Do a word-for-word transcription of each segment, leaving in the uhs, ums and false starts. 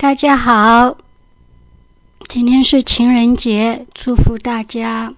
大家好，今天是情人节，祝福大家。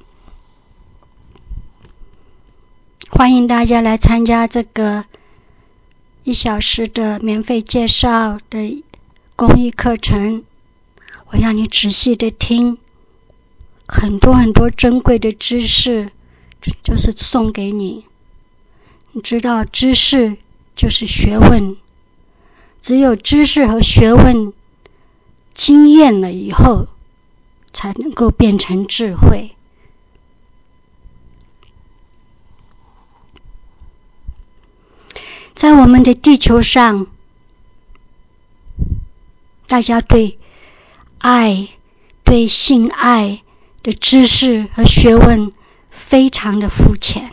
欢迎大家来参加这个一小时的免费介绍的公益课程。我要你仔细的听，很多很多珍贵的知识就是送给你。你知道知识就是学问，只有知识和学问经验了以后才能够变成智慧。在我们的地球上，大家对爱、对性爱的知识和学问非常的肤浅。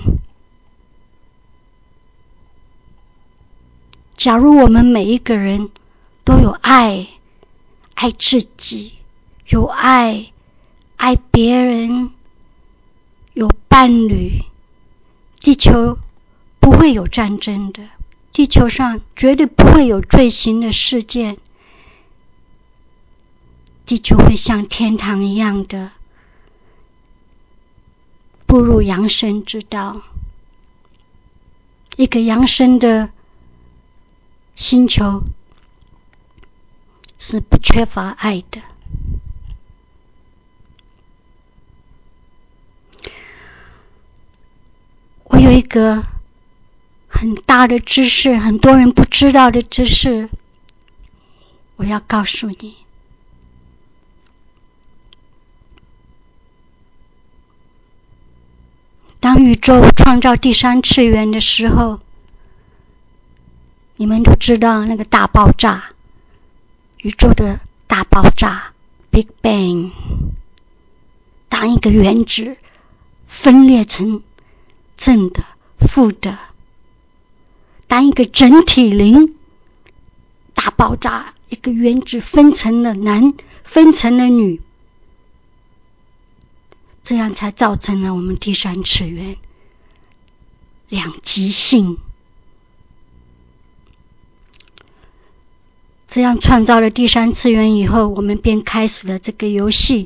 假如我们每一个人都有爱，爱自己，有爱，爱别人，有伴侣，地球不会有战争的，地球上绝对不会有罪行的事件，地球会像天堂一样的步入扬升之道。一个扬升的星球是不缺乏爱的。我有一个很大的知识，很多人不知道的知识，我要告诉你。当宇宙创造第三次元的时候，你们都知道那个大爆炸，宇宙的大爆炸 Big Bang。 当一个原子分裂成正的、负的，当一个整体零大爆炸，一个原子分成了男，分成了女，这样才造成了我们第三次元两极性。这样创造了第三次元以后，我们便开始了这个游戏。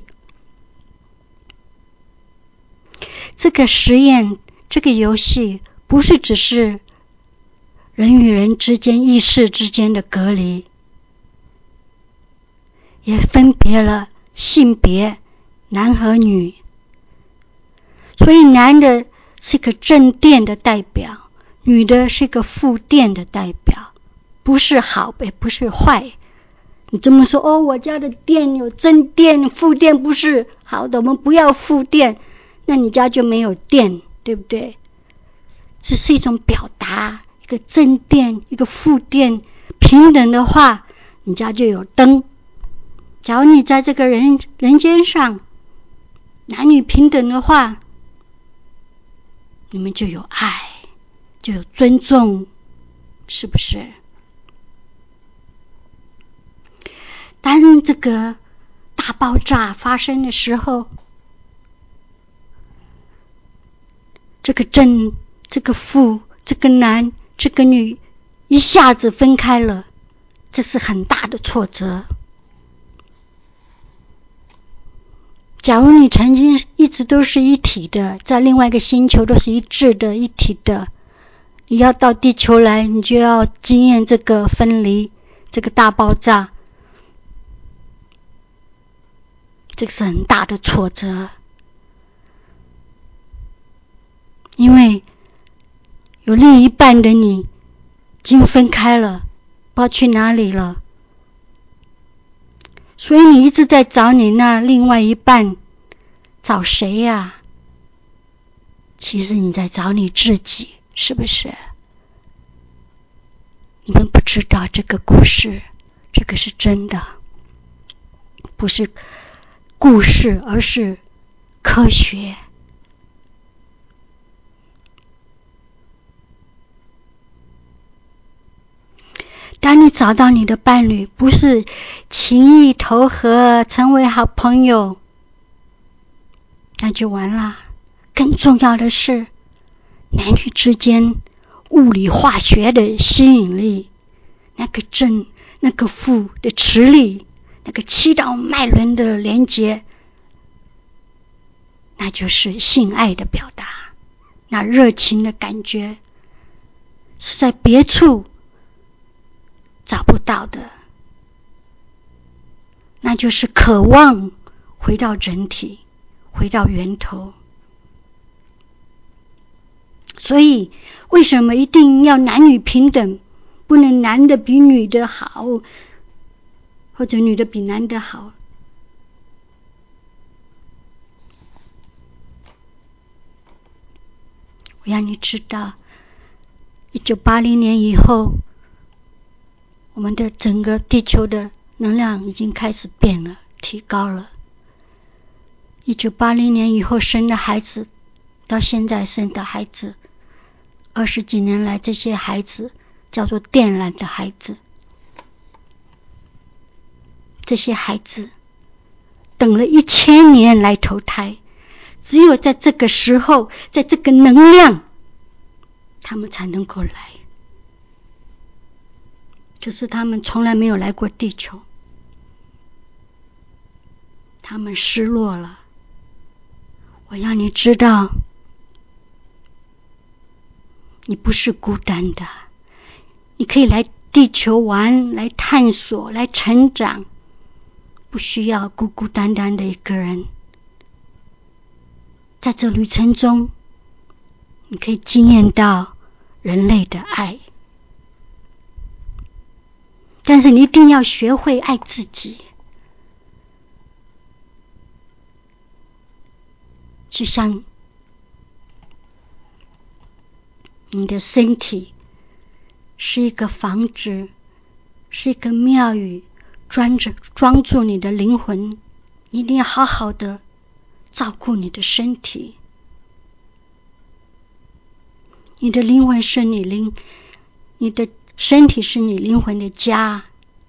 这个实验，这个游戏不是只是人与人之间意识之间的隔离，也分别了性别，男和女。所以男的是一个正电的代表，女的是一个负电的代表，不是好也不是坏。你这么说，哦，我家的电有正电，负电不是好的，我们不要负电，那你家就没有电，对不对？这是一种表达，一个正电，一个负电，平等的话，你家就有灯。假如你在这个人人间上，男女平等的话，你们就有爱，就有尊重，是不是？当这个大爆炸发生的时候，这个正，这个负，这个男，这个女一下子分开了，这是很大的挫折。假如你曾经一直都是一体的，在另外一个星球都是一致的、一体的，你要到地球来，你就要经验这个分离，这个大爆炸，这个是很大的挫折。因为有另一半的你已经分开了，不知道去哪里了，所以你一直在找你那另外一半。找谁呀？其实你在找你自己，是不是？你们不知道这个故事，这个是真的，不是故事，而是科学。当你找到你的伴侣，不是情意投合，成为好朋友，那就完了。更重要的是，男女之间物理化学的吸引力，那个正那个负的磁力那个七道脉轮的连接，那就是性爱的表达。那热情的感觉是在别处找不到的，那就是渴望回到整体，回到源头。所以为什么一定要男女平等，不能男的比女的好，或者女的比男的好？我要你知道，一九八零年以后，我们的整个地球的能量已经开始变了，提高了。一九八零年以后生的孩子，到现在生的孩子，二十几年来这些孩子叫做电缆的孩子。这些孩子等了一千年来投胎，只有在这个时候，在这个能量，他们才能够来。可是他们从来没有来过地球，他们失落了。我要你知道，你不是孤单的，你可以来地球玩，来探索，来成长，不需要孤孤单单的一个人。在这旅程中，你可以经验到人类的爱，但是你一定要学会爱自己。就像你的身体是一个房子，是一个庙宇，装着装住你的灵魂，你一定要好好的照顾你的身体。你的灵魂是你灵，你的身体是你灵魂的家。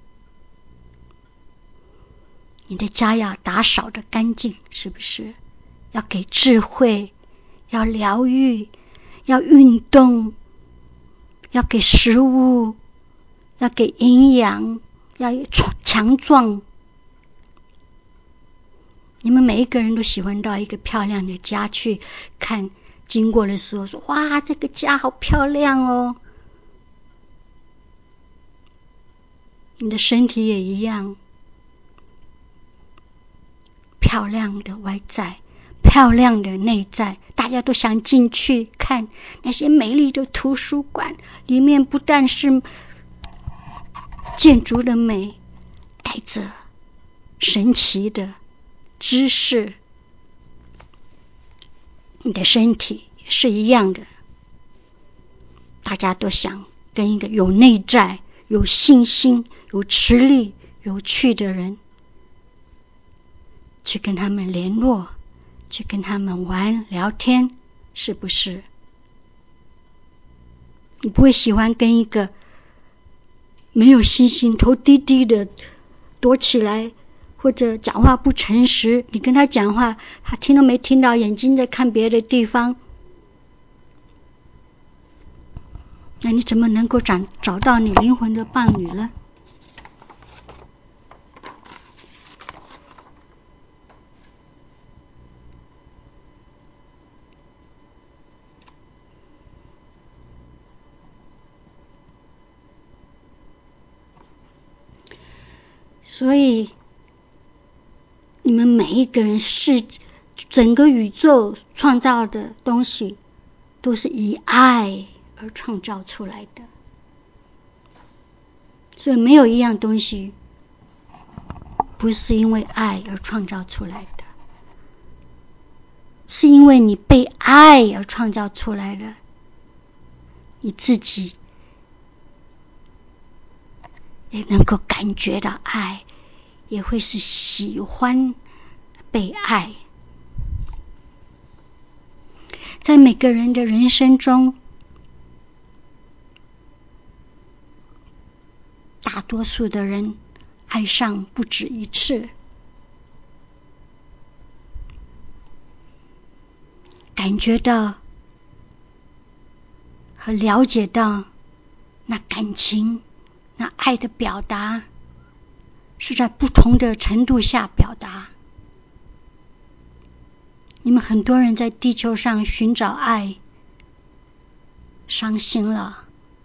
你的家要打扫的干净，是不是？要给智慧，要疗愈，要运动，要给食物，要给营养，要强壮。你们每一个人都喜欢到一个漂亮的家去看，经过的时候说，哇，这个家好漂亮哦。你的身体也一样，漂亮的外在，漂亮的内在，大家都想进去看那些美丽的图书馆，里面不但是建筑的美，带着神奇的知识。你的身体也是一样的，大家都想跟一个有内在、有信心、有实力、有趣的人去跟他们联络，去跟他们玩聊天，是不是？你不会喜欢跟一个没有信心、头低低的躲起来，或者讲话不诚实，你跟他讲话，他听都没听到，眼睛在看别的地方，那你怎么能够找找到你灵魂的伴侣呢？所以你们每一个人是整个宇宙创造的东西都是以爱而创造出来的，所以没有一样东西不是因为爱而创造出来的，是因为你被爱而创造出来的，你自己也能够感觉到爱，也会是喜欢被爱。在每个人的人生中，大多数的人爱上不止一次，感觉到和了解到那感情、那爱的表达是在不同的程度下表达。你们很多人在地球上寻找爱，伤心了。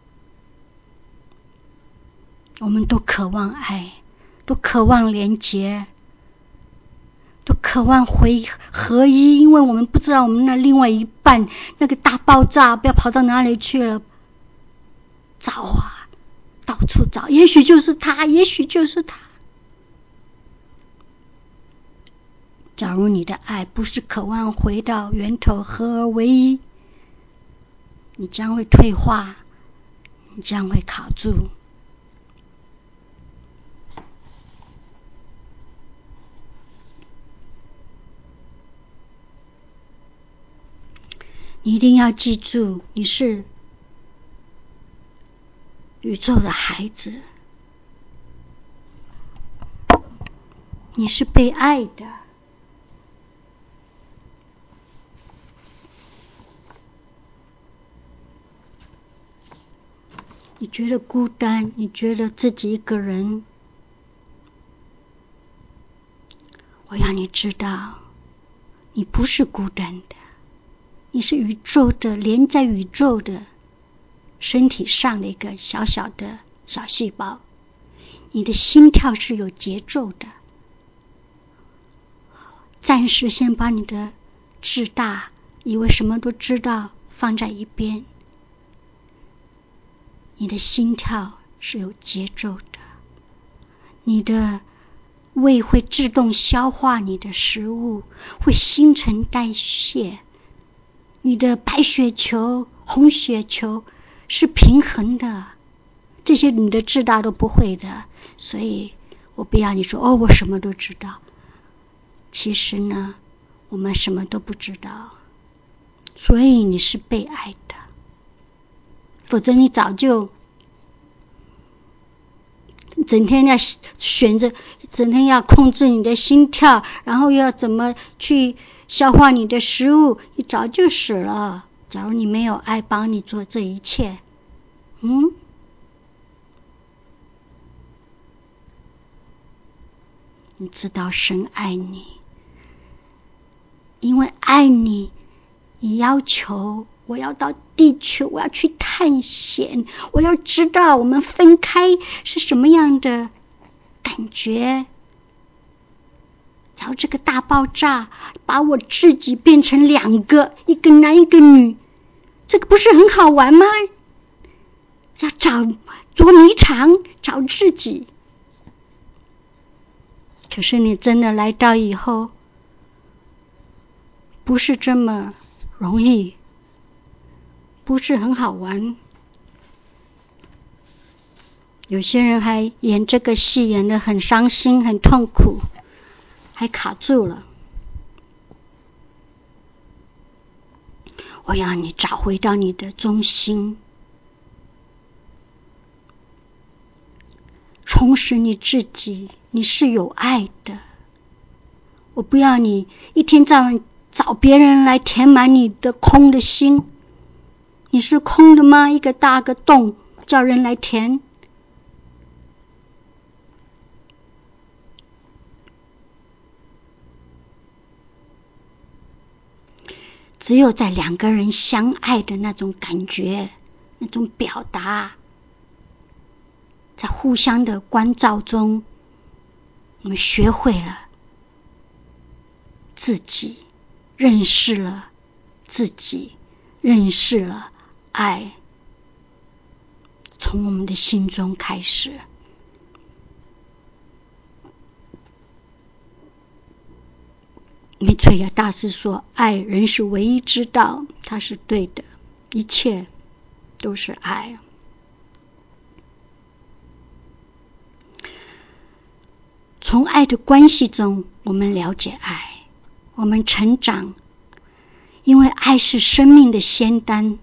我们都渴望爱，都渴望连结，都渴望回合一，因为我们不知道我们那另外一半那个大爆炸不要跑到哪里去了。找啊，到处找，也许就是他，也许就是他。假如你的爱不是渴望回到源头合而为一，你将会退化，你将会卡住。你一定要记住，你是宇宙的孩子，你是被爱的。你觉得孤单，你觉得自己一个人，我要你知道，你不是孤单的，你是宇宙的，连在宇宙的身体上的一个小小的小细胞。你的心跳是有节奏的。暂时先把你的自大，以为什么都知道，放在一边。你的心跳是有节奏的，你的胃会自动消化你的食物，会新陈代谢，你的白血球、红血球是平衡的，这些你的自大都不会的。所以我不要你说哦，我什么都知道。其实呢，我们什么都不知道，所以你是被爱的，否则你早就整天要选择，整天要控制你的心跳，然后要怎么去消化你的食物，你早就死了。假如你没有爱帮你做这一切，嗯，你知道神爱你，因为爱你，你要求我要到地球，我要去探险，我要知道我们分开是什么样的感觉。然后这个大爆炸把我自己变成两个，一个男一个女，这个不是很好玩吗？要找捉迷藏，找自己。可是你真的来到以后，不是这么容易，不是很好玩。有些人还演这个戏演得很伤心很痛苦，还卡住了。我要你找回到你的中心，重拾你自己，你是有爱的。我不要你一天到晚找别人来填满你的空的心。你是空的吗？一个大个洞叫人来填。只有在两个人相爱的那种感觉，那种表达，在互相的关照中，我们学会了自己，认识了自己，认识了爱，从我们的心中开始。弥垂亚大师说，爱人是唯一之道，他是对的，一切都是爱。从爱的关系中，我们了解爱，我们成长，因为爱是生命的仙丹。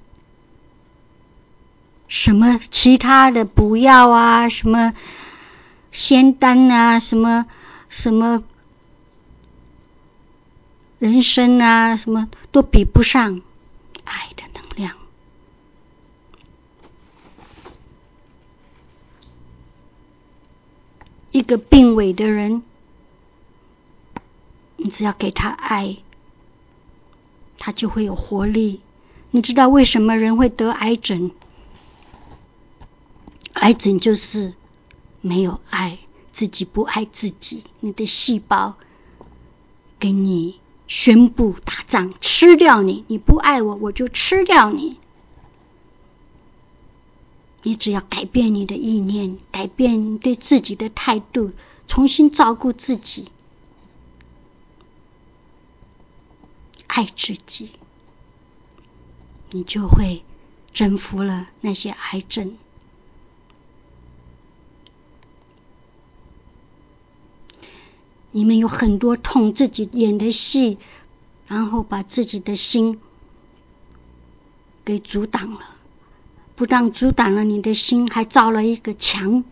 什么其他的不要啊，什么仙丹啊，什么什么人生啊，什么都比不上爱的能量。一一个病危的人，你只要给他爱，他就会有活力。你知道为什么人会得癌症？癌症就是没有爱，自己不爱自己，你的细胞给你宣布打仗，吃掉你，你不爱我，我就吃掉你。你只要改变你的意念，改变对自己的态度，重新照顾自己，爱自己，你就会征服了那些癌症。你们有很多痛自己演的戏，然后把自己的心给阻挡了，不但阻挡了你的心，还造了一个墙。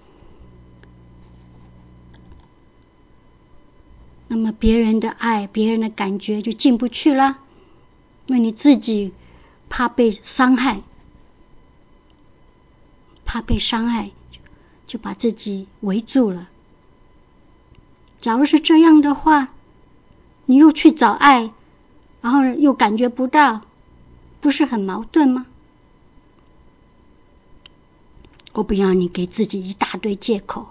那么别人的爱，别人的感觉就进不去了，因为你自己怕被伤害，怕被伤害，就把自己围住了。假如是这样的话，你又去找爱，然后又感觉不到，不是很矛盾吗？我不要你给自己一大堆借口，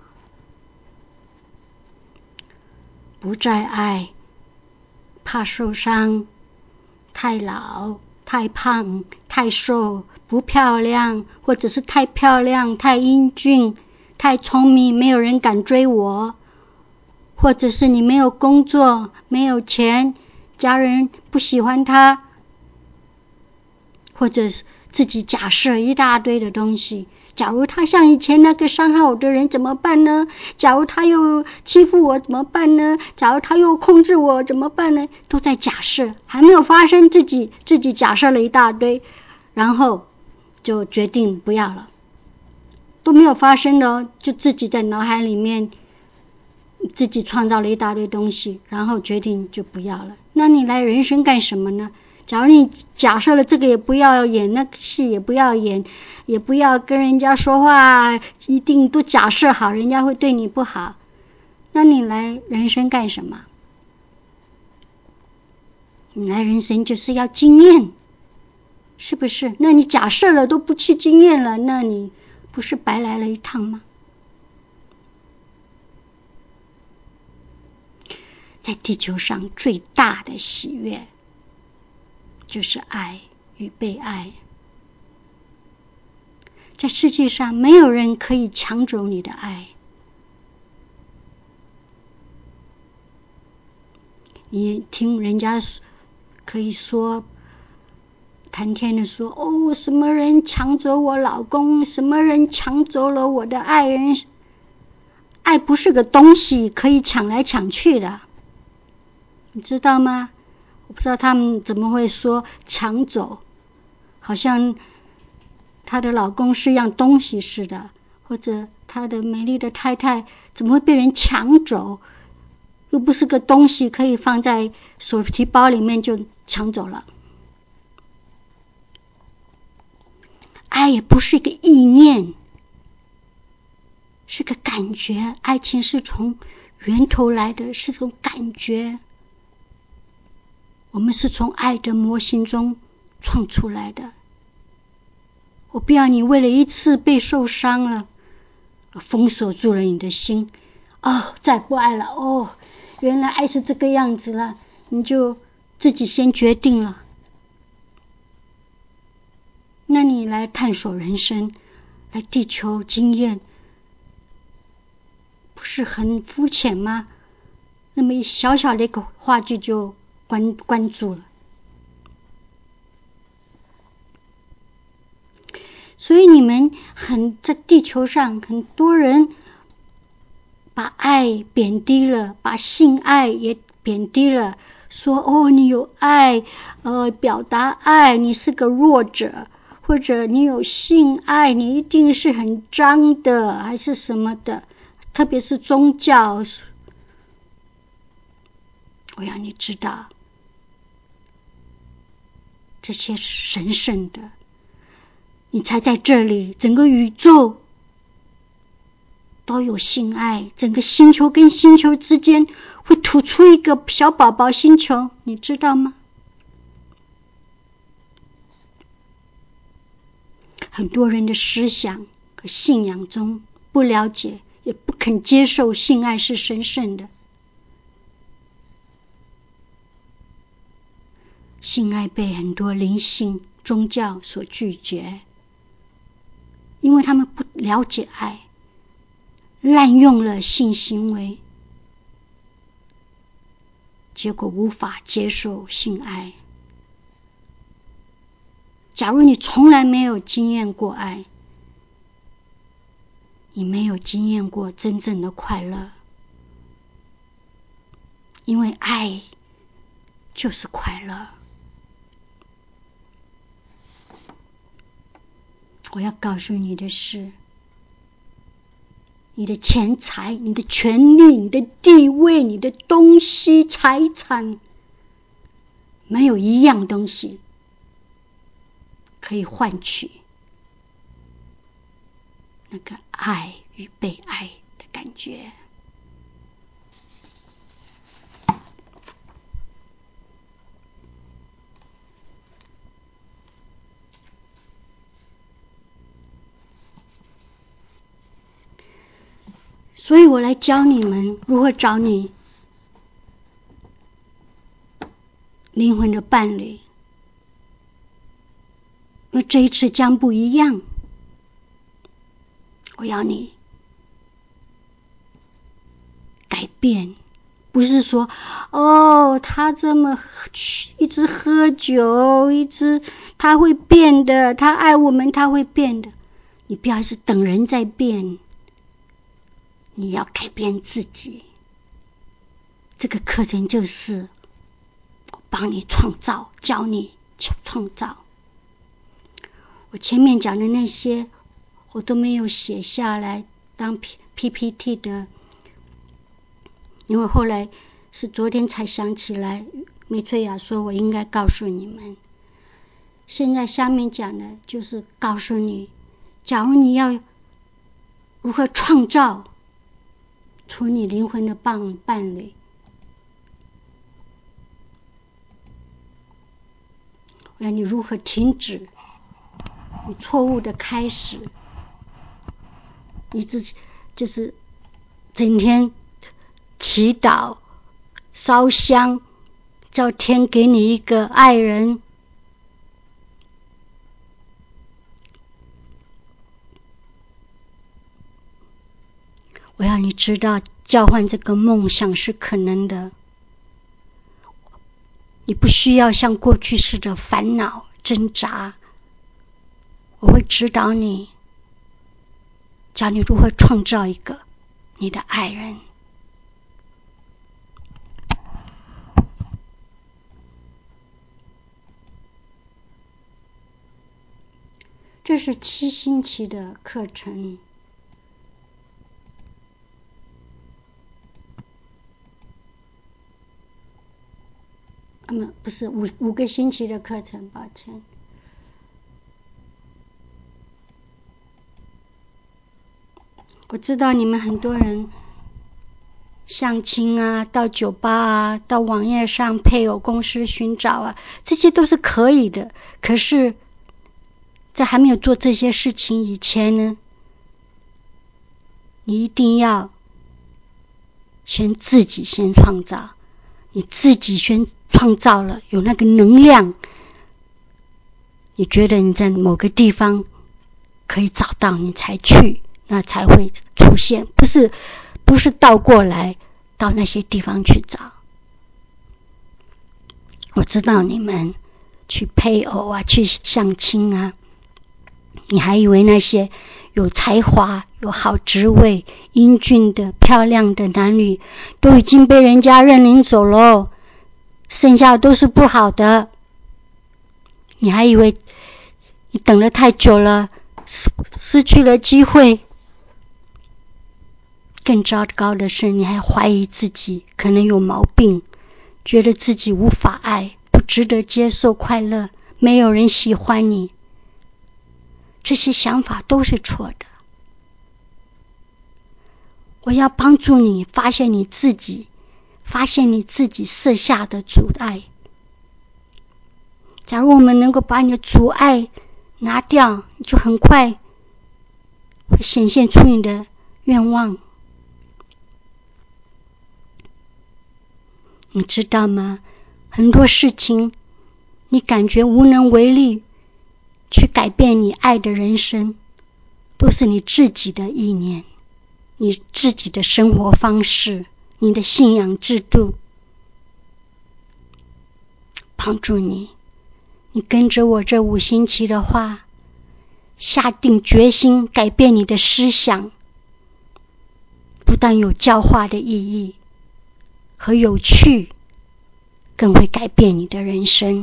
不再爱，怕受伤，太老，太胖，太瘦，不漂亮，或者是太漂亮，太英俊，太聪明，没有人敢追我，或者是你没有工作，没有钱，家人不喜欢他，或者是自己假设一大堆的东西。假如他像以前那个伤害我的人怎么办呢？假如他又欺负我怎么办呢？假如他又控制我怎么办呢？都在假设，还没有发生，自己自己假设了一大堆，然后就决定不要了，都没有发生的，就自己在脑海里面自己创造了一大堆东西，然后决定就不要了。那你来人生干什么呢？假如你假设了这个也不要演，那个戏也不要演，也不要跟人家说话，一定都假设好人家会对你不好，那你来人生干什么？你来人生就是要经验，是不是？那你假设了都不去经验了，那你不是白来了一趟吗？在地球上最大的喜悦就是爱与被爱，在世界上没有人可以抢走你的爱。你听人家可以说谈天的说，哦，什么人抢走我老公，什么人抢走了我的爱人。爱不是个东西可以抢来抢去的，你知道吗？我不知道他们怎么会说抢走，好像她的老公是样东西似的，或者她的美丽的太太怎么会被人抢走，又不是个东西可以放在手提包里面就抢走了。爱也不是一个意念，是个感觉，爱情是从源头来的，是种感觉。我们是从爱的模型中创出来的。我不要你为了一次被受伤了，封锁住了你的心，哦，再不爱了，哦，原来爱是这个样子了，你就自己先决定了。那你来探索人生，来地球经验，不是很肤浅吗？那么小小的一个话剧就关关注了。所以你们很在地球上很多人把爱贬低了，把性爱也贬低了，说哦你有爱，呃表达爱你是个弱者，或者你有性爱你一定是很脏的还是什么的，特别是宗教。我要你知道，这些是神圣的，你才在这里，整个宇宙都有性爱，整个星球跟星球之间会吐出一个小宝宝星球，你知道吗？很多人的思想和信仰中不了解，也不肯接受性爱是神圣的。性爱被很多灵性宗教所拒绝，因为他们不了解爱，滥用了性行为，结果无法接受性爱。假如你从来没有经验过爱，你没有经验过真正的快乐，因为爱就是快乐。我要告诉你的是，你的钱财、你的权利、你的地位、你的东西、财产，没有一样东西可以换取那个爱与被爱的感觉。所以我来教你们如何找你灵魂的伴侣，而这一次将不一样。我要你改变，不是说哦，他这么一直喝酒，一直他会变的，他爱我们他会变的。你不要是等人在变，你要改变自己。这个课程就是我帮你创造，教你创造。我前面讲的那些我都没有写下来当 P P T 的，因为后来是昨天才想起来，梅翠雅说我应该告诉你们。现在下面讲的就是告诉你，假如你要如何创造出你灵魂的伴伴侣，我要你如何停止你错误的开始，你自己就是整天祈祷烧香叫天给你一个爱人。我要你知道交换这个梦想是可能的，你不需要像过去似的烦恼挣扎，我会指导你，教你如何创造一个你的爱人。这是七星期的课程，嗯，不是五五个星期的课程，抱歉。我知道你们很多人相亲啊，到酒吧啊，到网页上配偶公司寻找啊，这些都是可以的。可是在还没有做这些事情以前呢，你一定要先自己先创造，你自己先创造了，有那个能量，你觉得你在某个地方可以找到，你才去，那才会出现，不是不是倒过来到那些地方去找。我知道你们去配偶啊，去相亲啊，你还以为那些有才华、有好职位、英俊的、漂亮的男女都已经被人家认领走了，剩下的都是不好的。你还以为你等了太久了，失失去了机会。更糟糕的是，你还怀疑自己可能有毛病，觉得自己无法爱，不值得接受快乐，没有人喜欢你。这些想法都是错的。 我要帮助你发现你自己，发现你自己设下的阻碍。假如我们能够把你的阻碍拿掉，你就很快会显现出你的愿望。你知道吗？很多事情你感觉无能为力去改变你爱的人生，都是你自己的意念，你自己的生活方式，你的信仰制度。帮助你，你跟着我这五星期的话，下定决心改变你的思想，不但有教化的意义和有趣，更会改变你的人生。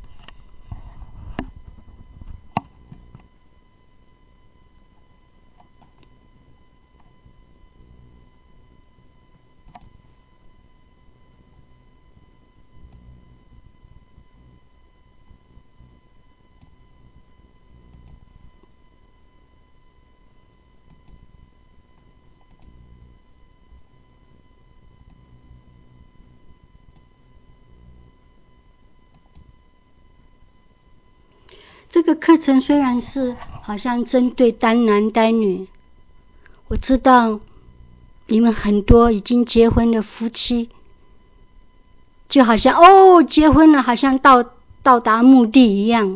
这个课程虽然是好像针对单男单女，我知道你们很多已经结婚的夫妻，就好像哦结婚了，好像到到达目的一样。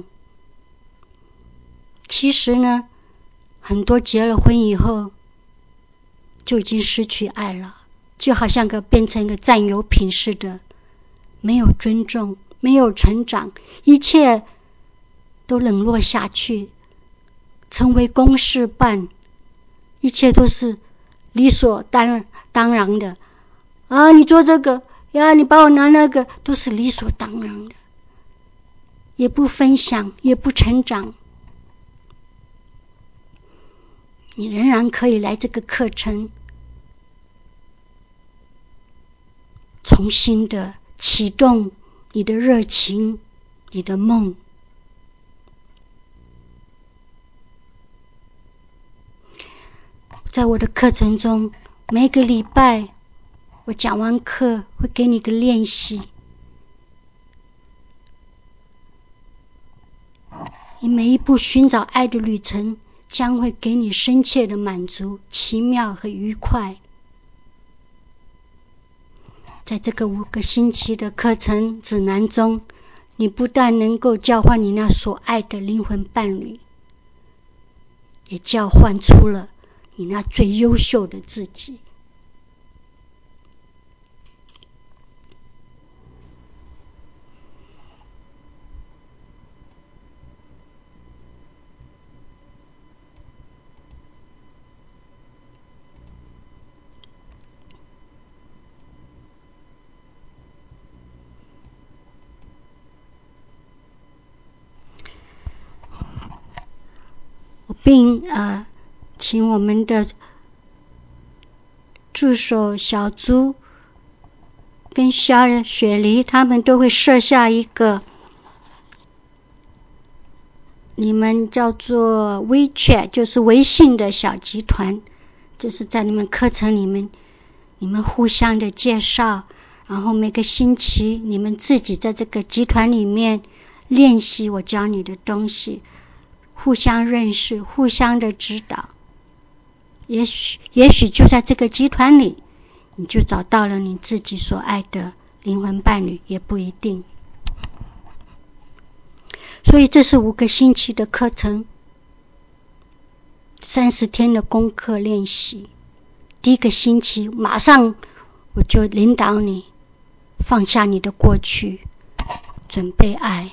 其实呢，很多结了婚以后就已经失去爱了，就好像个变成一个占有品似的，没有尊重，没有成长，一切都冷落下去，成为公事办，一切都是理所当当然的啊！你做这个呀，你帮我拿那个，都是理所当然的，也不分享，也不成长。你仍然可以来这个课程，重新的启动你的热情，你的梦。在我的课程中，每个礼拜我讲完课会给你个练习，你每一步寻找爱的旅程将会给你深切的满足、奇妙和愉快。在这个五个星期的课程指南中，你不但能够交换你那所爱的灵魂伴侣，也交换出了你那最优秀的自己。我并呃，请我们的助手小猪跟肖雪梨他们都会设下一个你们叫做 WeChat， 就是微信的小集团，就是在你们课程里面你们互相的介绍，然后每个星期你们自己在这个集团里面练习我教你的东西，互相认识，互相的指导。也许也许就在这个集团里，你就找到了你自己所爱的灵魂伴侣，也不一定。所以这是五个星期的课程，三十天的功课练习。第一个星期马上我就领导你放下你的过去，准备爱。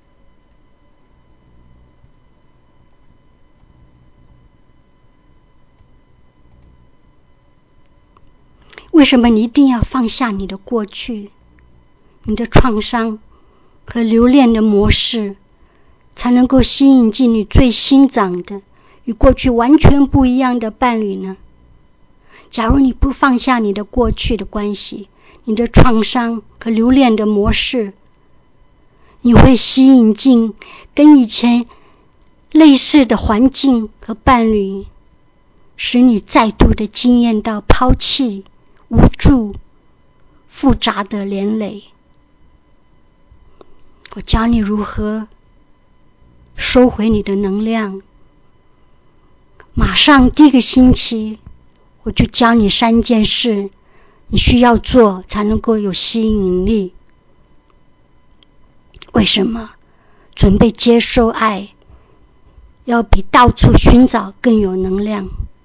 为什么你一定要放下你的过去？你的创伤和留恋的模式，才能够吸引进你最新长的、与过去完全不一样的伴侣呢？假如你不放下你的过去的关系，你的创伤和留恋的模式，你会吸引进跟以前类似的环境和伴侣， 使你再度的经验到抛弃、无助、复杂的连累。我教你如何收回你的能量。马上第一个星期，我就教你三件事，你需要做才能够有吸引力。为什么？准备接受爱，要比到处寻找更有能量。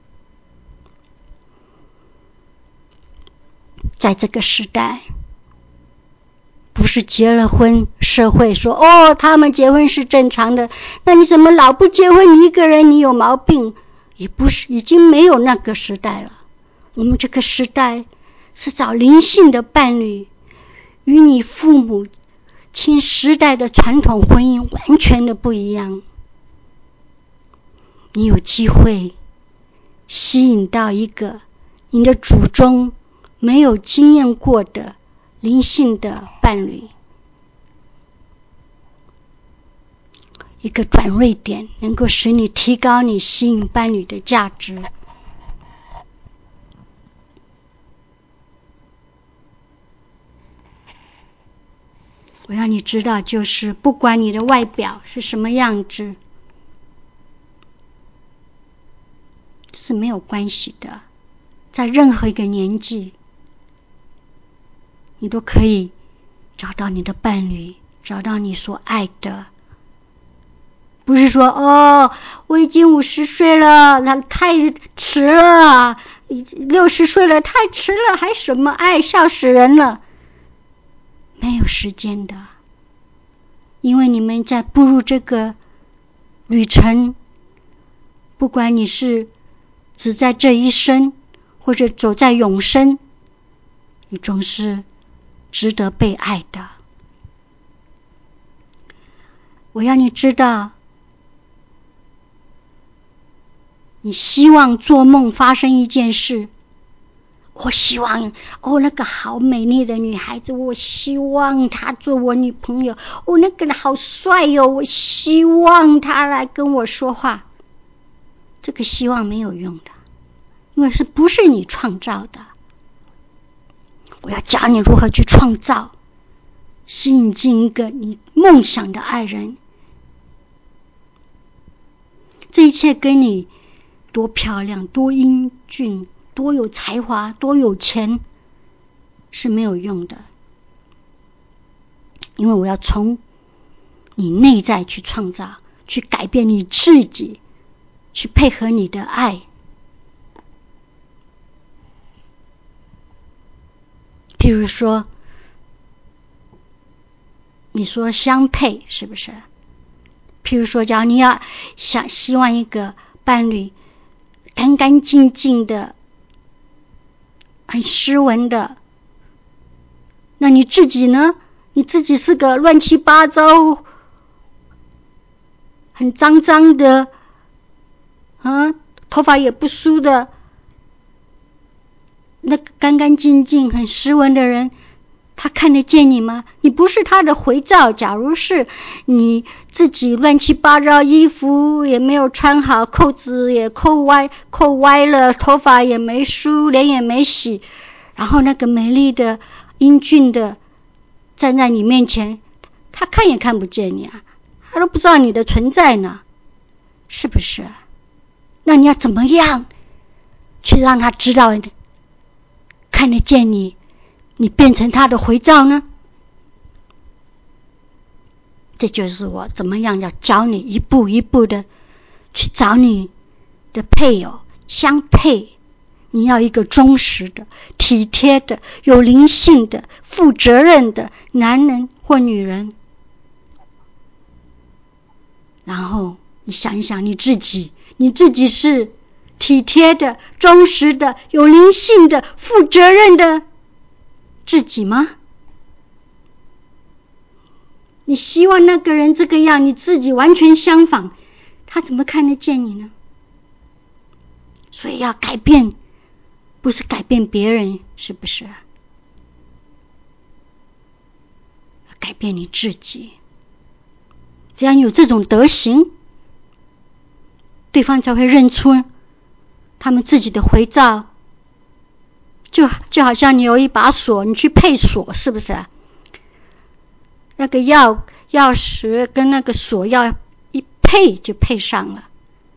在这个时代，不是结了婚，社会说哦，他们结婚是正常的，那你怎么老不结婚？你一个人你有毛病。也不是，已经没有那个时代了。我们这个时代是找灵性的伴侣，与你父母亲时代的传统婚姻完全的不一样。你有机会吸引到一个你的祖宗没有经验过的灵性的伴侣，一个转捩点，能够使你提高你吸引伴侣的价值。我要你知道，就是不管你的外表是什么样子，是没有关系的。在任何一个年纪，你都可以找到你的伴侣，找到你所爱的。不是说哦，我已经五十岁了，那太迟了，六十岁了太迟了，还什么爱，笑死人了。没有时间的，因为你们在步入这个旅程，不管你是只在这一生，或者走在永生，你总是值得被爱的。我要你知道，你希望做梦发生一件事，我希望哦，那个好美丽的女孩子，我希望她做我女朋友。哦，那个好帅哦，我希望她来跟我说话。这个希望没有用的，因为是不是你创造的。我要教你如何去创造，吸引进一个你梦想的爱人。这一切跟你多漂亮、多英俊、多有才华、多有钱是没有用的，因为我要从你内在去创造，去改变你自己，去配合你的爱。譬如说，你说相配是不是？譬如说，假如你要想希望一个伴侣干干净净的、很斯文的，那你自己呢？你自己是个乱七八糟、很脏脏的，啊，头发也不梳的，那个干干净净、很斯文的人，他看得见你吗？你不是他的回照。假如是你自己乱七八糟，衣服也没有穿好，扣子也扣歪扣歪了，头发也没梳，脸也没洗，然后那个美丽的英俊的站在你面前，他看也看不见你啊，他都不知道你的存在呢，是不是？那你要怎么样去让他知道看得见你，你变成他的回照呢？这就是我怎么样要教你一步一步的去找你的配偶相配。你要一个忠实的、体贴的、有灵性的、负责任的男人或女人。然后你想一想你自己，你自己是体贴的、忠实的、有灵性的、负责任的自己吗？你希望那个人这个样，你自己完全相反，他怎么看得见你呢？所以要改变，不是改变别人，是不是？要改变你自己。只要你有这种德行，对方才会认出他们自己的回照，就就好像你有一把锁，你去配锁，是不是？那个钥钥匙跟那个锁要一配就配上了。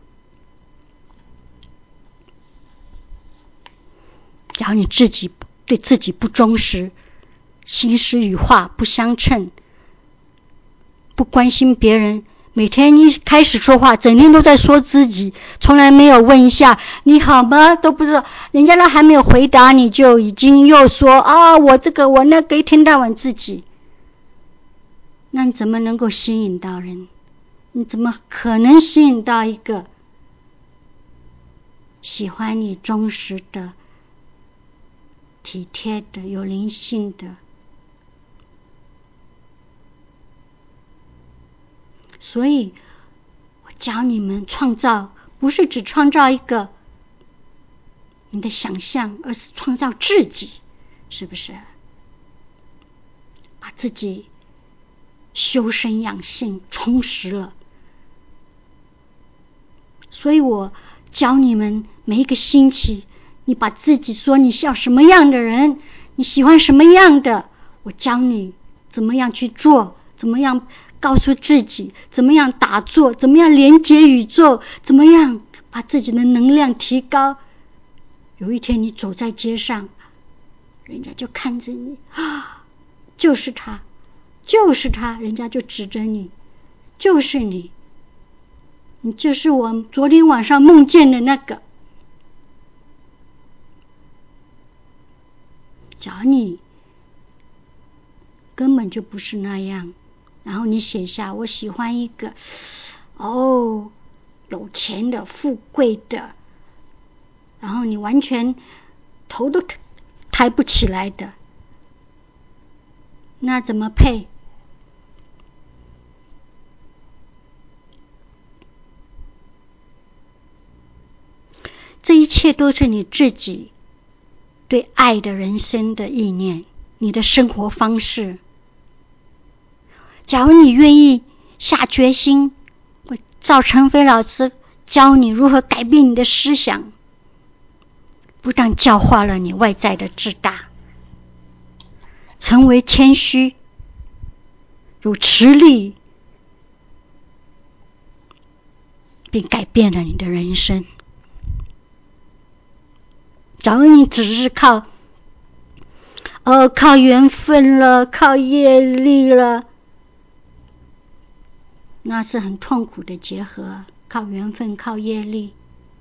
假如你自己对自己不忠实，行事与话不相称，不关心别人，每天一开始说话整天都在说自己，从来没有问一下你好吗，都不知道，人家都还没有回答你就已经又说啊我这个我那个，一天到晚自己，那你怎么能够吸引到人？你怎么可能吸引到一个喜欢你、忠实的、体贴的、有灵性的？所以我教你们创造，不是只创造一个你的想象，而是创造自己，是不是？把自己修身养性充实了。所以我教你们每一个星期，你把自己说你要什么样的人，你喜欢什么样的，我教你怎么样去做，怎么样告诉自己，怎么样打坐，怎么样连接宇宙，怎么样把自己的能量提高。有一天你走在街上，人家就看着你啊，就是他就是他，人家就指着你，就是你，你就是我昨天晚上梦见的那个。假如你根本就不是那样，然后你写下我喜欢一个哦有钱的、富贵的，然后你完全头都抬不起来的，那怎么配？这一切都是你自己对爱的人生的意念，你的生活方式。假如你愿意下决心，我赵成飞老师教你如何改变你的思想，不但教化了你外在的自大，成为谦虚、有持力，并改变了你的人生。假如你只是靠呃靠缘分了，靠业力了，那是很痛苦的结合，靠缘分，靠业力。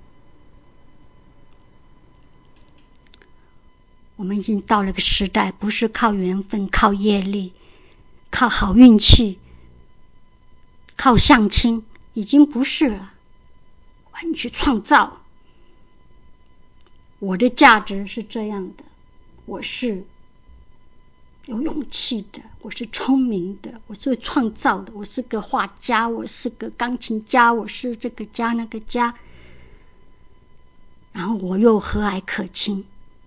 我们已经到了个时代，不是靠缘分，靠业力，靠好运气，靠相亲，已经不是了。我要你去创造。我的价值是这样的，我是有勇气的，我是聪明的，我是会创造的，我是个画家，我是个钢琴家，我是这个家那个家，然后我又和蔼可亲。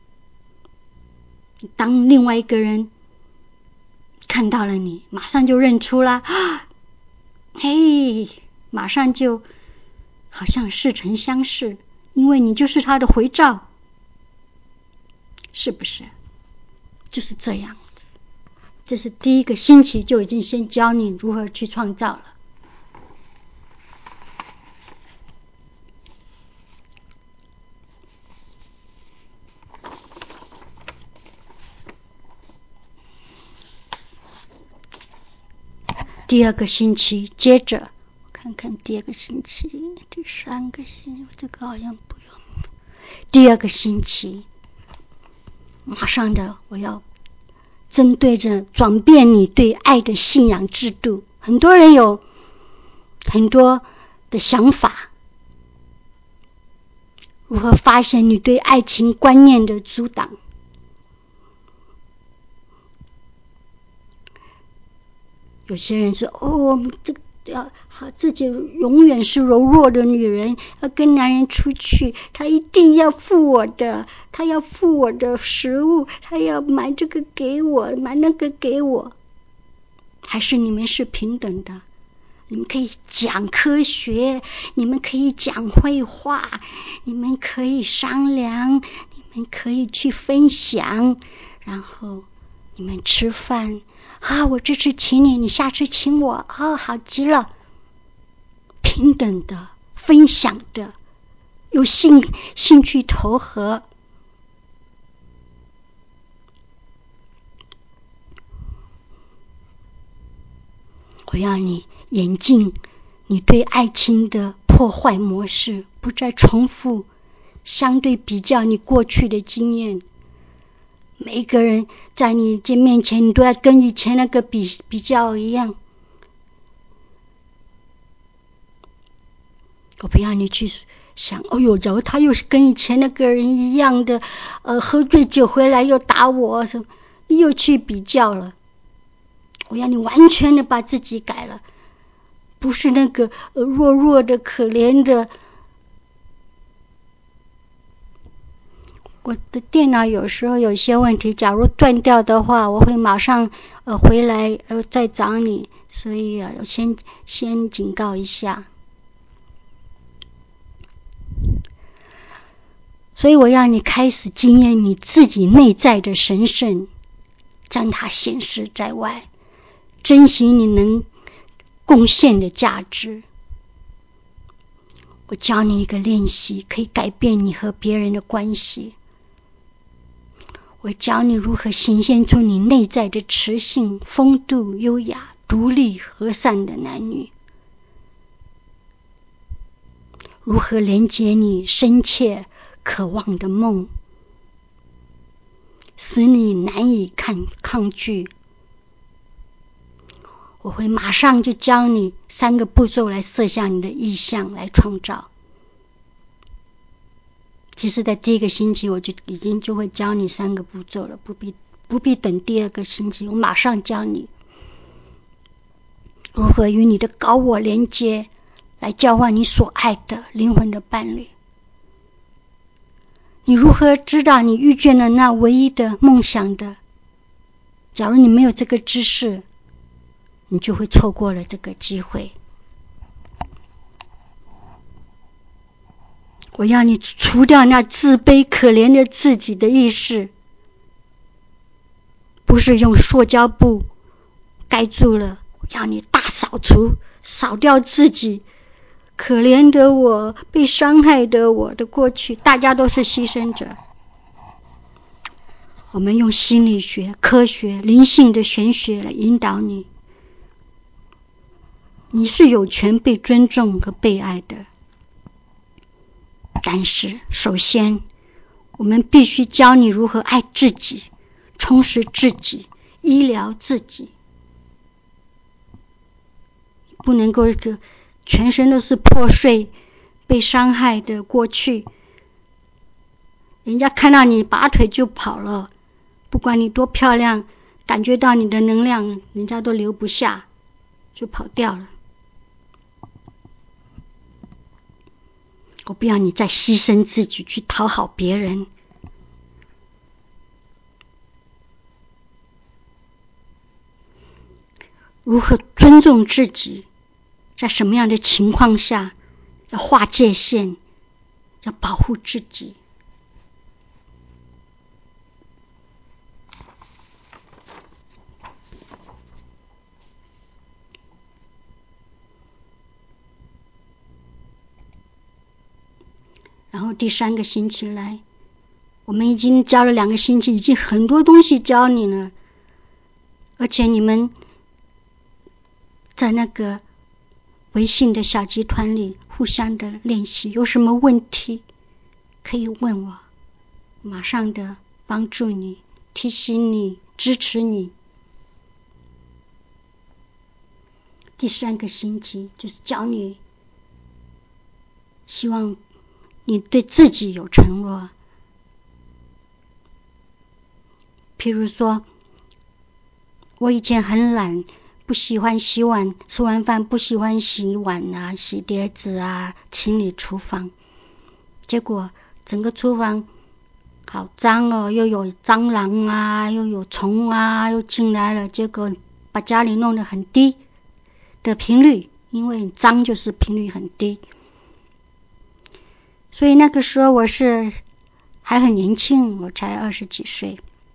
当另外一个人看到了你，马上就认出了啊，嘿，马上就好像似曾相识，因为你就是他的回照，是不是？就是这样子。这是第一个星期就已经先教你如何去创造了。第二个星期接着我看看，第二个星期第三个星期这个好像不用。第二个星期马上的我要针对着转变你对爱的信仰制度。很多人有很多的想法，如何发现你对爱情观念的阻挡。有些人说哦，我们这个要自己永远是柔弱的女人，要跟男人出去，他一定要付我的，他要付我的食物，他要买这个给我，买那个给我。还是你们是平等的， 你们可以讲科学，你们可以讲绘画，你们可以商量，你们可以去分享，然后你们吃饭啊，我这次请你，你下次请我，啊，好极了。平等的，分享的，有兴兴趣投合。我要你演进你对爱情的破坏模式，不再重复相对比较你过去的经验。每一个人在你见面前，你都要跟以前那个比比较一样。我不要你去想，哦哟，假如他又是跟以前那个人一样的，呃，喝醉酒回来又打我，什么又去比较了。我要你完全的把自己改了，不是那个、呃、弱弱的可怜的。我的电脑有时候有些问题，假如断掉的话，我会马上呃回来呃再找你，所以啊，先先警告一下。所以我要你开始经验你自己内在的神圣，将它显示在外，珍惜你能贡献的价值。我教你一个练习，可以改变你和别人的关系。我教你如何显现出你内在的磁性、风度、优雅、独立、和善的男女，如何连接你深切渴望的梦，使你难以抗抗拒。我会马上就教你三个步骤来设下你的意向，来创造。其实在第一个星期我就已经就会教你三个步骤了，不必不必等第二个星期，我马上教你如何与你的高我连接，来交换你所爱的灵魂的伴侣。你如何知道你遇见了那唯一的梦想的？假如你没有这个知识，你就会错过了这个机会。我要你除掉那自卑可怜的自己的意识，不是用塑胶布盖住了，我要你大扫除，扫掉自己可怜的我，被伤害的我的过去。大家都是牺牲者。我们用心理学、科学、灵性的玄学来引导你。你是有权被尊重和被爱的。但是首先我们必须教你如何爱自己，充实自己，医疗自己。不能够一个全身都是破碎被伤害的过去，人家看到你拔腿就跑了，不管你多漂亮，感觉到你的能量，人家都留不下，就跑掉了。我不要你再牺牲自己去讨好别人。如何尊重自己，在什么样的情况下要划界限，要保护自己。然后第三个星期来，我们已经教了两个星期，已经很多东西教你了，而且你们在那个微信的小集团里互相的练习，有什么问题可以问我，马上的帮助你，提醒你，支持你。第三个星期就是教你，希望你对自己有承诺。譬如说，我以前很懒，不喜欢洗碗，吃完饭不喜欢洗碗啊、洗碟子啊、清理厨房，结果整个厨房好脏哦，又有蟑螂啊，又有虫啊，又进来了，结果把家里弄得很低的频率， 因为脏就是频率很低。所以那个时候我是还很年轻，我才二十几岁。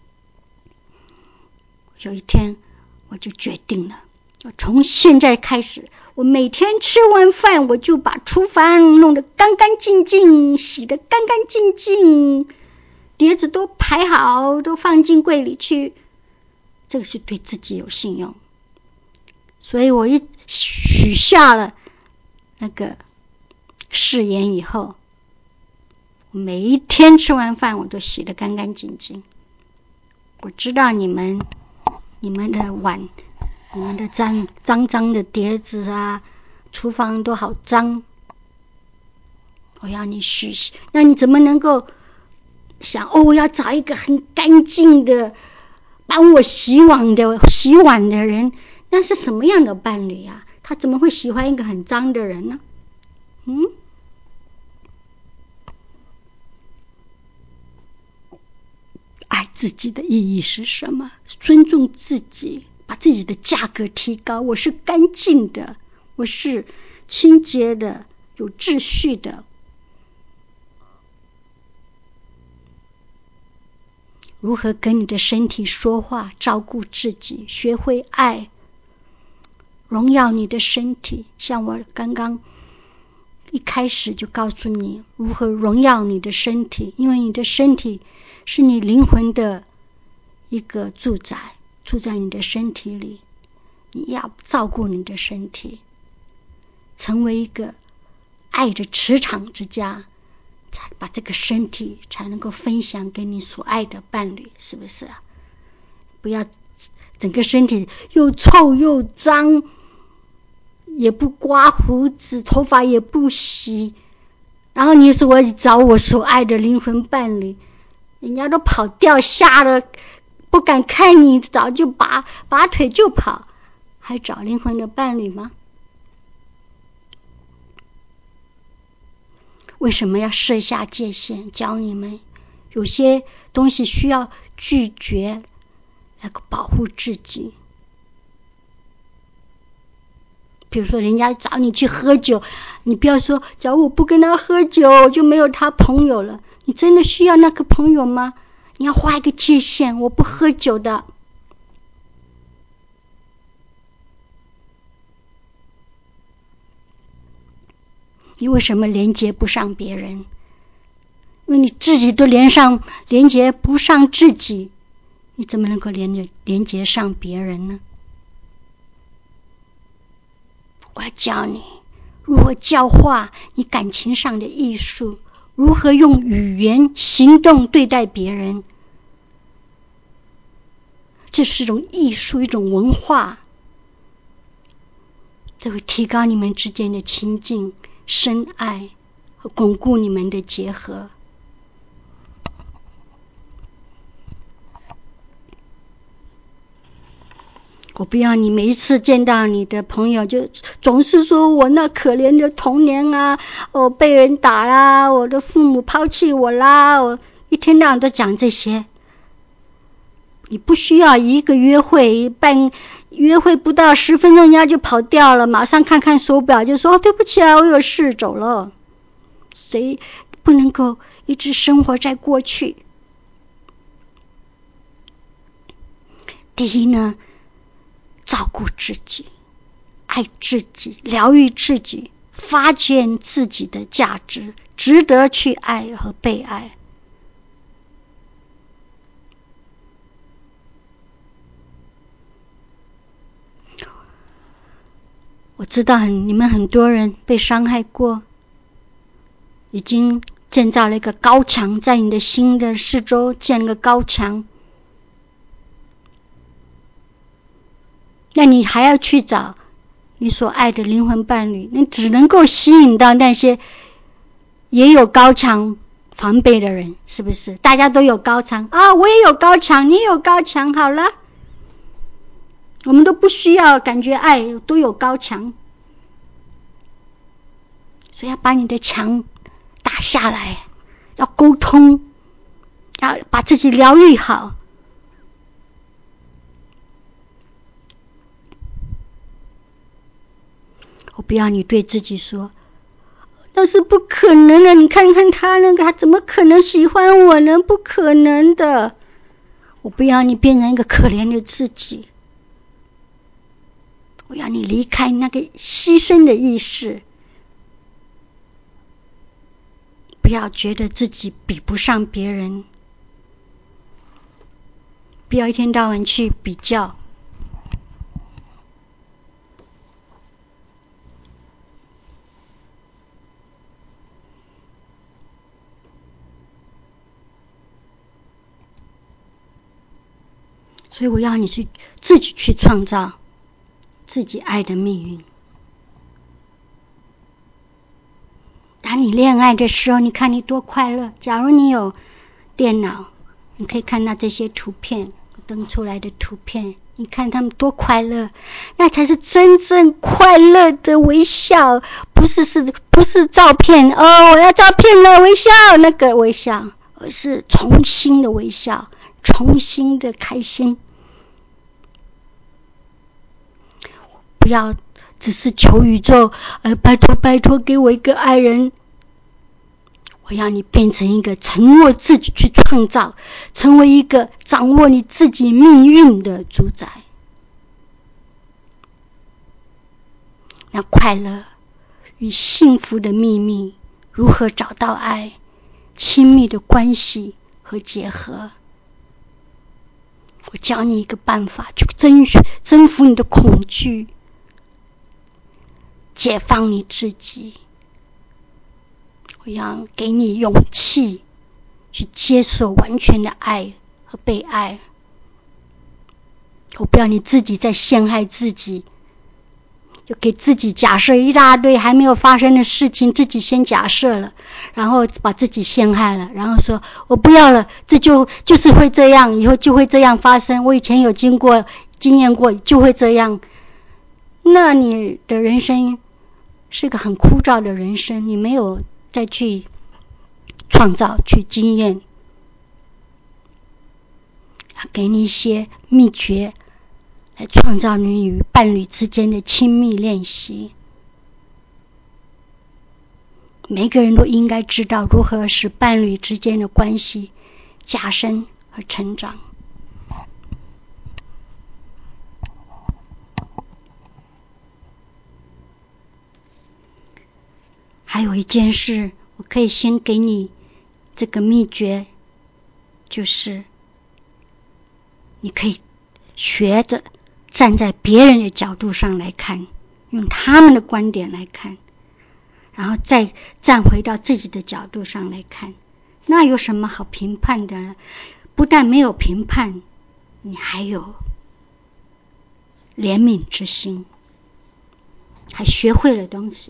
有一天我就决定了，我从现在开始，我每天吃完饭我就把厨房弄得干干净净，洗得干干净净，碟子都排好，都放进柜里去。这个是对自己有信用。所以我一许下了那个誓言以后，每一天吃完饭我都洗得干干净净。我知道你们你们的碗，你们的脏脏脏的碟子啊，厨房都好脏。我要你许，那你怎么能够想哦，我要找一个很干净的帮我洗碗的洗碗的人？那是什么样的伴侣啊？他怎么会喜欢一个很脏的人呢？嗯？爱自己的意义是什么？尊重自己，把自己的价格提高。我是干净的，我是清洁的，有秩序的。如何跟你的身体说话，照顾自己，学会爱，荣耀你的身体。像我刚刚一开始就告诉你如何荣耀你的身体，因为你的身体是你灵魂的一个住宅，住在你的身体里。你要照顾你的身体，成为一个爱的磁场之家，才把这个身体才能够分享给你所爱的伴侣，是不是啊？不要整个身体又臭又脏，也不刮胡子，头发也不洗，然后你说我找我所爱的灵魂伴侣，人家都跑掉，吓了不敢看你，早就拔拔腿就跑，还找灵魂的伴侣吗？为什么要设下界限？教你们有些东西需要拒绝来保护自己。比如说人家找你去喝酒，你不要说假如我不跟他喝酒就没有他朋友了。你真的需要那个朋友吗？你要画一个界限，我不喝酒的。你为什么连接不上别人？因为你自己都连上连接不上自己，你怎么能够连连接上别人呢？我要教你如何教化你感情上的艺术，如何用语言行动对待别人。这是一种艺术，一种文化，这会提高你们之间的亲近、深爱和巩固你们的结合。我不要你每一次见到你的朋友就总是说我那可怜的童年啊，我被人打啦，我的父母抛弃我啦，我一天到晚都讲这些。你不需要一个约会半约会不到十分钟人家就跑掉了，马上看看手表就说、哦、对不起啊，我有事走了。谁不能够一直生活在过去？第一呢，照顾自己，爱自己，疗愈自己，发现自己的价值，值得去爱和被爱。我知道很你们很多人被伤害过，已经建造了一个高墙，在你的心的四周建了个高墙。那你还要去找你所爱的灵魂伴侣，你只能够吸引到那些也有高墙防备的人，是不是？大家都有高墙啊，我也有高墙，你也有高墙，好了，我们都不需要感觉爱，都有高墙。所以要把你的墙打下来，要沟通，要把自己疗愈好。我不要你对自己说，那是不可能的，你看看他那个，他怎么可能喜欢我呢？不可能的。我不要你变成一个可怜的自己，我要你离开那个牺牲的意识，不要觉得自己比不上别人，不要一天到晚去比较。所以我要你去自己去创造自己爱的命运。当你恋爱的时候，你看你多快乐。假如你有电脑，你可以看到这些图片，登出来的图片，你看他们多快乐，那才是真正快乐的微笑，不是是不是照片哦，我要照片了微笑那个微笑，而是重新的微笑，重新的开心。不要只是求宇宙，呃，拜托拜托给我一个爱人。我要你变成一个承诺自己去创造，成为一个掌握你自己命运的主宰。那快乐与幸福的秘密，如何找到爱、亲密的关系和结合？我教你一个办法，去征征服你的恐惧，解放你自己。我要给你勇气去接受完全的爱和被爱。我不要你自己在陷害自己，就给自己假设一大堆还没有发生的事情，自己先假设了，然后把自己陷害了，然后说我不要了，这就就是会这样，以后就会这样发生，我以前有经过经验过，就会这样。那你的人生是个很枯燥的人生，你没有再去创造去经验。给你一些秘诀来创造你与伴侣之间的亲密练习。每个人都应该知道如何使伴侣之间的关系加深和成长。还有一件事，我可以先给你这个秘诀，就是你可以学着站在别人的角度上来看，用他们的观点来看，然后再站回到自己的角度上来看。那有什么好评判的呢？不但没有评判，你还有怜悯之心，还学会了东西。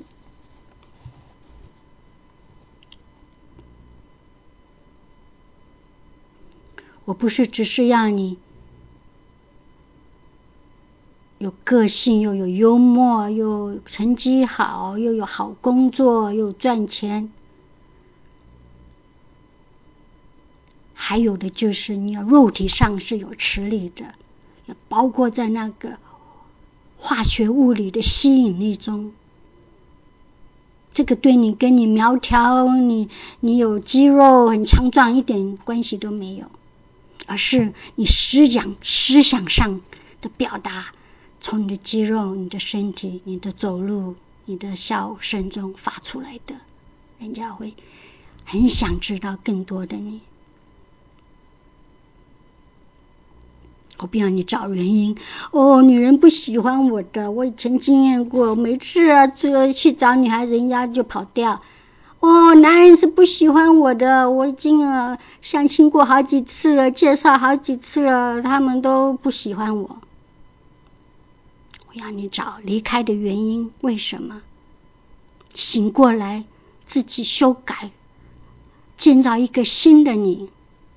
我不是只是要你有个性，又有幽默，又成绩好，又有好工作，又赚钱，还有的就是你要肉体上是有实力的，也包括在那个化学物理的吸引力中。这个对你跟你苗条，你你有肌肉很强壮一点关系都没有，而是你思想思想上的表达，从你的肌肉、你的身体、你的走路、你的笑声中发出来的，人家会很想知道更多的你。我不要你找原因，哦，女人不喜欢我的，我以前经验过，每次啊去找女孩子，人家就跑掉。哦，男人是不喜欢我的，我已经啊相亲过好几次了，介绍好几次了，他们都不喜欢我。我要你找离开的原因，为什么？醒过来，自己修改，建造一个新的你。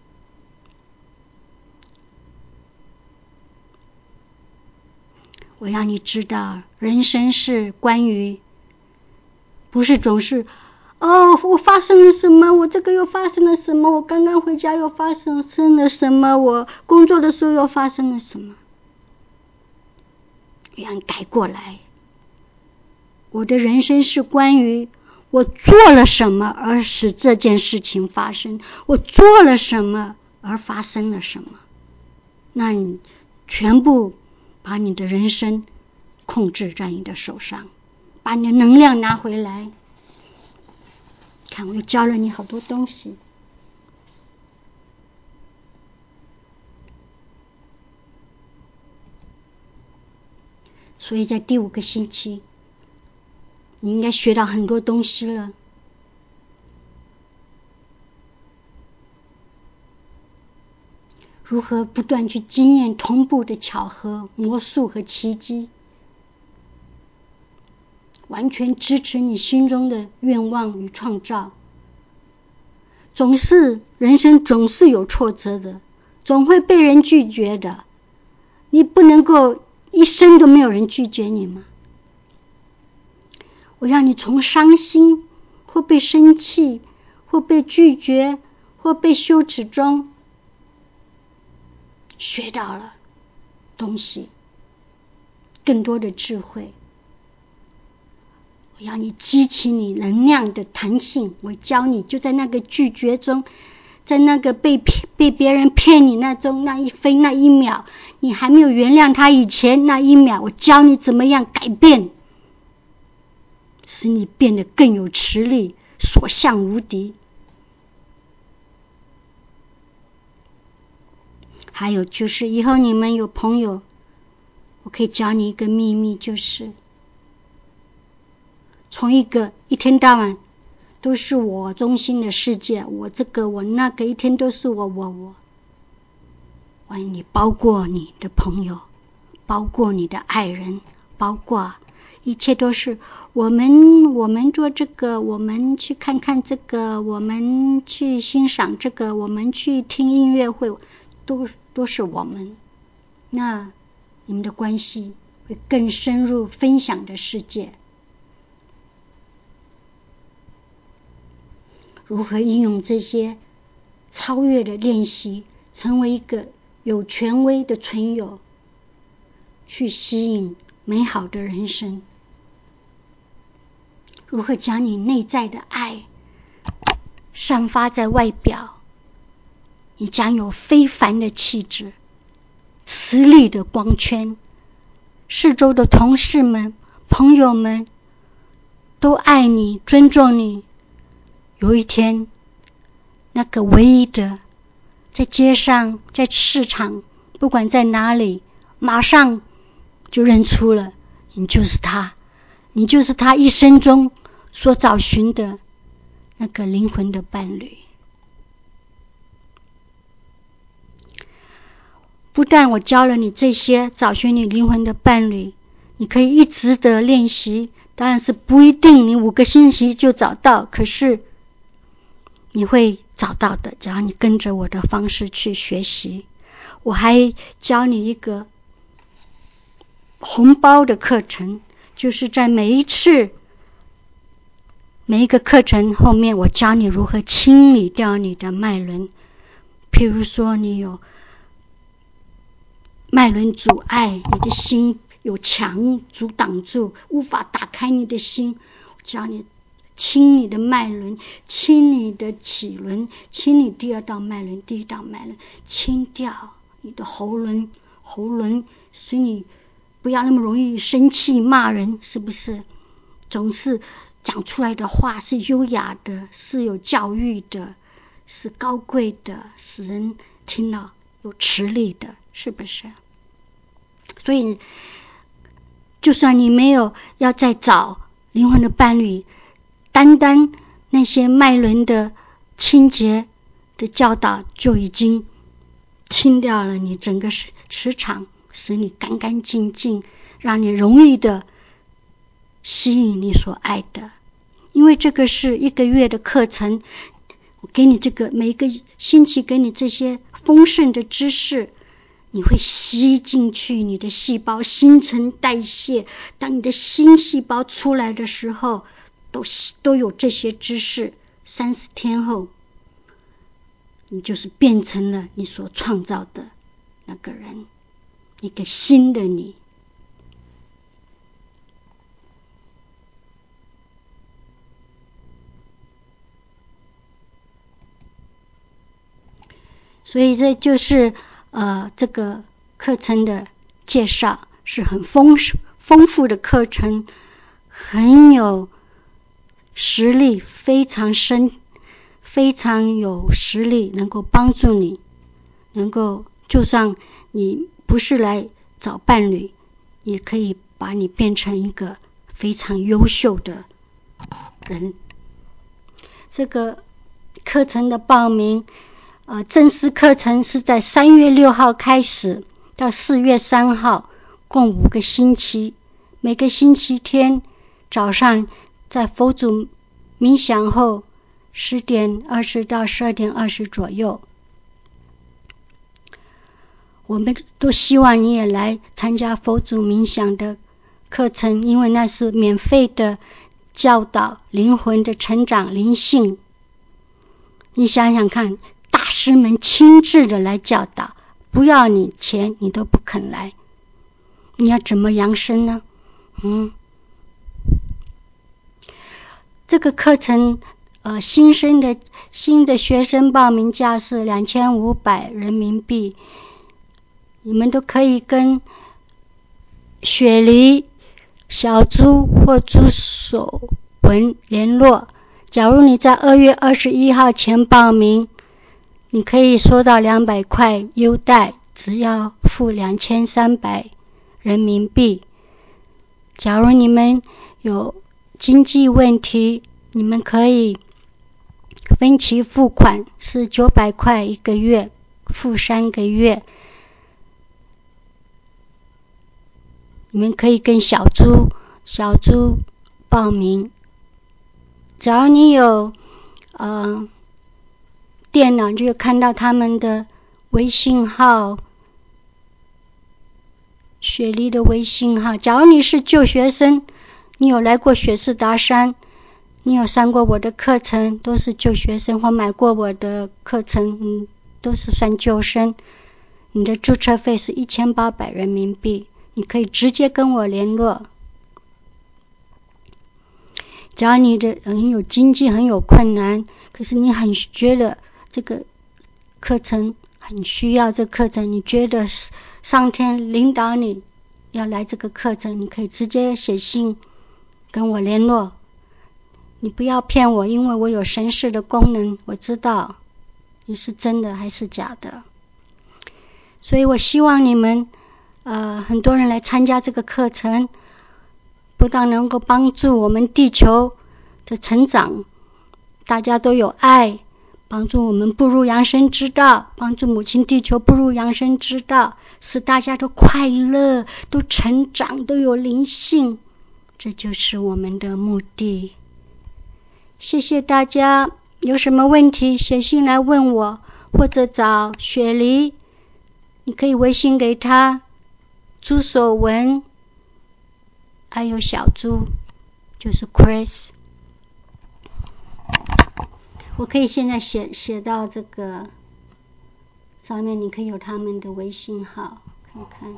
我要你知道，人生是关于，不是总是哦，我发生了什么，我这个又发生了什么，我刚刚回家又发生了什么，我工作的时候又发生了什么。我要你改过来， 我的人生是关于我做了什么而使这件事情发生，我做了什么而发生了什么。那你全部把你的人生控制在你的手上，把你的能量拿回来。看，我又教了你好多东西。所以在第五个星期，你应该学到很多东西了。如何不断去经验同步的巧合、魔术和奇迹，完全支持你心中的愿望与创造。总是人生总是有挫折的，总会被人拒绝的。你不能够一生都没有人拒绝你吗？我要你从伤心或被生气或被拒绝或被羞耻中学到了东西，更多的智慧。我要你激起你能量的弹性，我教你就在那个拒绝中，在那个被被别人骗你那中，那一分那一秒，你还没有原谅他以前那一秒，我教你怎么样改变，使你变得更有实力，所向无敌。还有就是以后你们有朋友，我可以教你一个秘密，就是从一个一天到晚都是我中心的世界，我这个我那个，一天都是我我我，我要你包括你的朋友，包括你的爱人，包括一切都是我们我们做这个，我们去看看这个，我们去欣赏这个，我们去听音乐会，都都是我们。那你们的关系会更深入分享的世界。如何应用这些超越的练习，成为一个有权威的存有，去吸引美好的人生？如何将你内在的爱散发在外表？你将有非凡的气质，磁力的光圈，四周的同事们、朋友们都爱你、尊重你。有一天，那个唯一的，在街上、在市场，不管在哪里，马上就认出了你就是他，你就是他一生中所找寻的那个灵魂的伴侣。不但我教了你这些找寻你灵魂的伴侣，你可以一直的练习，当然是不一定你五个星期就找到，可是你会找到的，只要你跟着我的方式去学习。我还教你一个红包的课程，就是在每一次每一个课程后面，我教你如何清理掉你的脉轮。譬如说你有脉轮阻碍，你的心有墙阻挡住，无法打开你的心，我教你清你的脉轮，清你的脐轮，清你第二道脉轮，第一道脉轮，清掉你的喉轮，喉轮使你不要那么容易生气骂人，是不是？总是讲出来的话是优雅的，是有教育的，是高贵的，使人听了有磁力的，是不是？所以就算你没有要再找灵魂的伴侣，单单那些脉轮的清洁的教导就已经清掉了你整个磁场，使你干干净净，让你容易的吸引你所爱的。因为这个是一个月的课程，我给你这个每一个星期给你这些丰盛的知识，你会吸进去你的细胞，新陈代谢，当你的新细胞出来的时候，都都有这些知识，三十天后你就是变成了你所创造的那个人，一个新的你。 所以这就是呃这个课程的介绍，是很丰丰富的课程，很有实力，非常深，非常有实力，能够帮助你，能够就算你不是来找伴侣，也可以把你变成一个非常优秀的人。这个课程的报名，呃，正式课程是在三月六号开始，到四月三号，共五个星期。每个星期天早上在佛祖冥想后十点二十到十二点二十左右，我们都希望你也来参加佛祖冥想的课程，因为那是免费的教导灵魂的成长灵性。你想想看，大师们亲自的来教导，不要你钱你都不肯来，你要怎么扬升呢？嗯，这个课程呃新生的新的学生报名价是两千五百人民币，你们都可以跟雪梨、小猪或朱守文联络。假如你在二月二十一号前报名，你可以收到两百块优待，只要付两千三百人民币。假如你们有经济问题，你们可以分期付款，是九百块一个月，付三个月。你们可以跟小猪小猪报名。只要你有呃电脑，就看到他们的微信号，雪梨的微信号。假如你是旧学生，你有来过雪士达山，你有上过我的课程，都是旧学生，或买过我的课程，嗯，都是算旧生。你的注册费是一千八百人民币，你可以直接跟我联络。只要你的很有经济很有困难，可是你很觉得这个课程很需要，这个课程你觉得上天领导你要来这个课程，你可以直接写信跟我联络。你不要骗我，因为我有神识的功能，我知道你是真的还是假的。所以我希望你们呃很多人来参加这个课程，不但能够帮助我们地球的成长，大家都有爱，帮助我们步入扬升之道，帮助母亲地球步入扬升之道，使大家都快乐，都成长，都有灵性，这就是我们的目的。谢谢大家，有什么问题写信来问我，或者找雪梨，你可以微信给他，朱守文，还有小猪，就是 Chris。 我可以现在写写到这个上面，你可以有他们的微信号，看看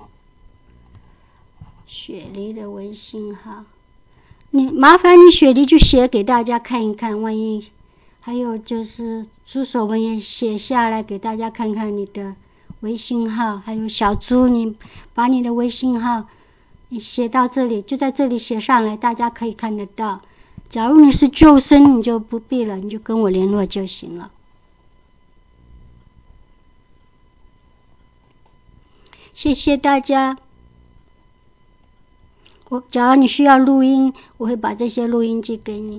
雪梨的微信号。你麻烦你雪梨就写给大家看一看，万一还有就是朱守文也写下来给大家看看你的微信号，还有小猪，你把你的微信号你写到这里，就在这里写上来，大家可以看得到。假如你是旧生，你就不必了，你就跟我联络就行了。谢谢大家。我假如你需要录音，我会把这些录音寄给你。